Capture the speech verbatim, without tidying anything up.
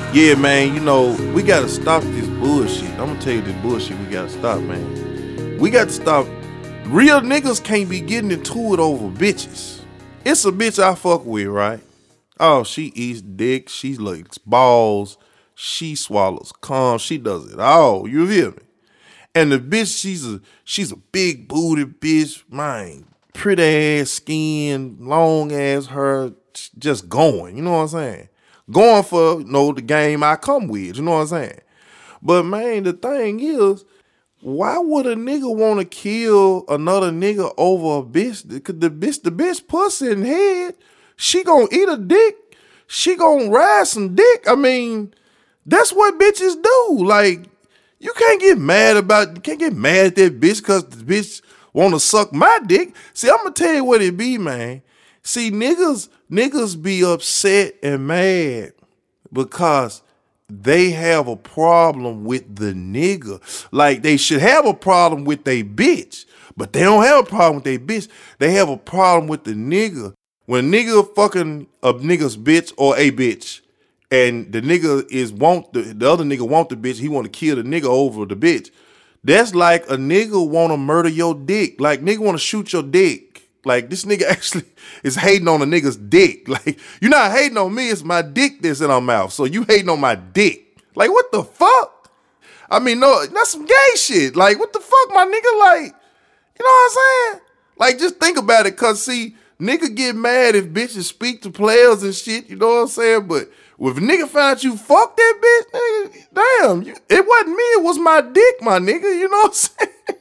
Yeah, man, you know, we gotta stop this bullshit. I'm gonna tell you this bullshit we gotta stop, man. We gotta stop. Real niggas can't be getting into it over bitches. It's a bitch I fuck with, right? Oh, she eats dick, she licks balls, she swallows cum, she does it all. You hear me? And the bitch, she's a she's a big booty bitch, man. Pretty ass skin, long ass hair, just going. You know what I'm saying? Going for, you know, the game I come with. You know what I'm saying? But man, the thing is, why would a nigga want to kill another nigga over a bitch? Cause the bitch, the bitch pussy and head, she gonna eat a dick. She gonna ride some dick. I mean, that's what bitches do. Like, you can't get mad about, you can't get mad at that bitch because the bitch want to suck my dick. See, I'm gonna tell you what it be, man. See, niggas, niggas be upset and mad because they have a problem with the nigga. Like, they should have a problem with they bitch, but they don't have a problem with they bitch. They have a problem with the nigga. When a nigga fucking a nigga's bitch or a bitch, and the nigga is want the, the other nigga want the bitch, he want to kill the nigga over the bitch. That's like a nigga want to murder your dick. Like, nigga want to shoot your dick. Like, this nigga actually is hating on a nigga's dick. Like, you're not hating on me, it's my dick that's in our mouth. So you hating on my dick. Like, what the fuck? I mean, no, that's some gay shit. Like, what the fuck, my nigga? Like, you know what I'm saying? Like, just think about it, cause see, nigga get mad if bitches speak to players and shit, you know what I'm saying? But if a nigga found out you fucked that bitch, nigga, damn, you, it wasn't me, it was my dick, my nigga, you know what I'm saying?